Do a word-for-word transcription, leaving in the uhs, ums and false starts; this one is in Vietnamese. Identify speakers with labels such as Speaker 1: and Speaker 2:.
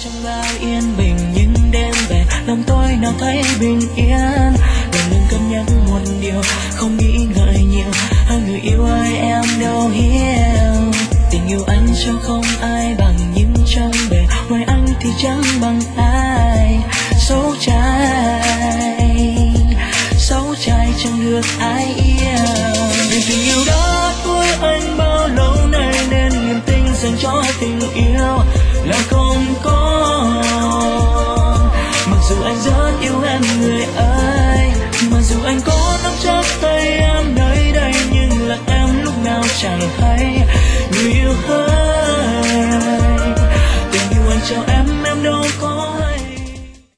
Speaker 1: trong bao yên bình nhưng đêm về lòng tôi nào thấy bình yên. Lần lần cân nhắc một điều không nghĩ ngợi nhiều, hai người yêu ơi em đâu hiểu. Tình yêu anh cho không ai bằng nhưng trong bề ngoài anh thì chẳng bằng ai. Xấu trai xấu trai chẳng được ai yêu. Vì tình yêu đã nuôi anh bao lâu nay nên niềm tin dành cho tình yêu